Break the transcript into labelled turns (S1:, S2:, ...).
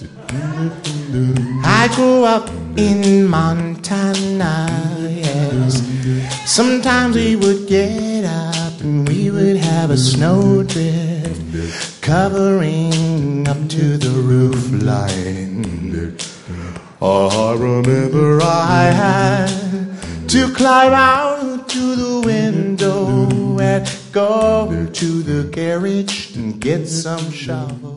S1: I grew up in Montana, yes. Sometimes we would get up and we would have a snowdrift covering up to the roof line. I remember I had to climb out to the window and go to the garage and get some shovel.